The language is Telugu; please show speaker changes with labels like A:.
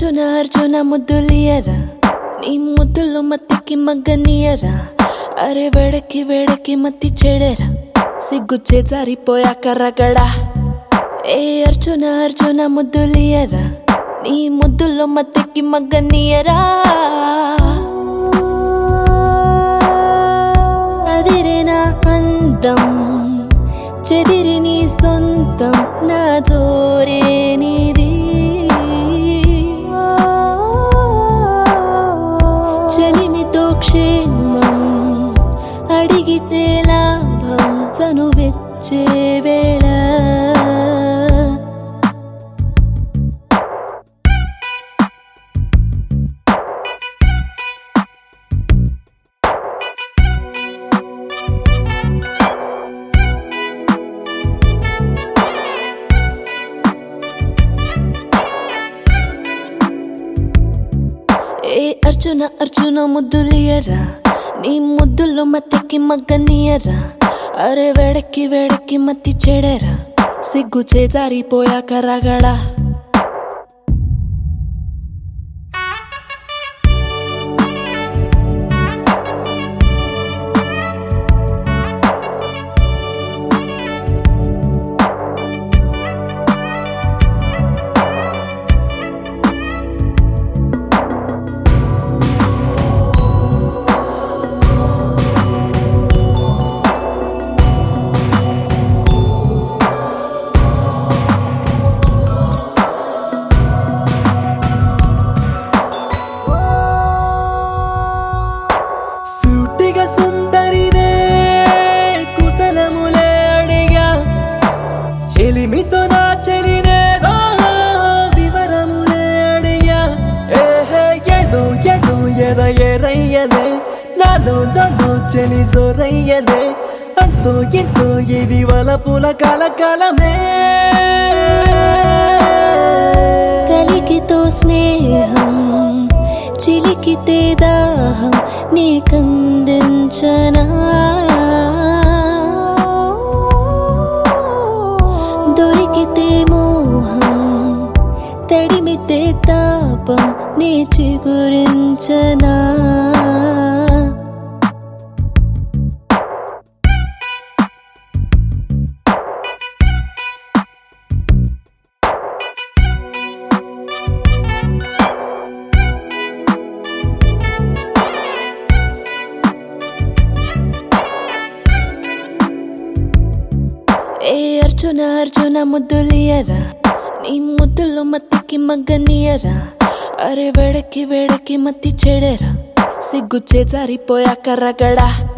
A: అర్జున అర్జున ముద్దులియరా నీ ముద్దుల్లో మత్తికి మగ్గనియరా అరే వేడకి వేడకి మత్తి చెడేరా సిగ్గుచ్చే జారిపోయాక రగడా ఏ అర్జున అర్జున ముద్దులియరా నీ ముద్దుల్లో మత్తికి మగ్గనియరా అదిరే నా అందం చెదిరి నీ సొంతం నా జోరే నీది చెలిమితో క్షేమం అడిగితే లాభం చనువెచ్చే వేళ ఏ అర్జున అర్జున ముద్దులియరా నీ ముద్దుల్లో మత్తికి మగ్గనియరా అరే వేడకి వేడకి మత్తి చెడేరా సిగ్గుచే జారిపోయాక రగడా
B: చెలిమితో నా చెలినేదో వివరములే అడిగా ఏదో ఏదో ఏదో ఎరయ్యలే నాలో నాలో చెలి జోరయ్యలే అంతో ఎంతో ఇది వలపుల కలకలమే
A: కలికితో స్నేహం చిలికితే దాహం నీకందించనా దొరికితే మోహం తడిమితే తాపం నీ చిగురించనా ఏ అర్జున అర్జున ముద్దులియరా నీ ముద్దుల్లో మత్తికి మగ్గనియరా అరే వేడకి వేడకి మత్తి చెడేరా సిగ్గుచ్చే జారిపోయాక రగడా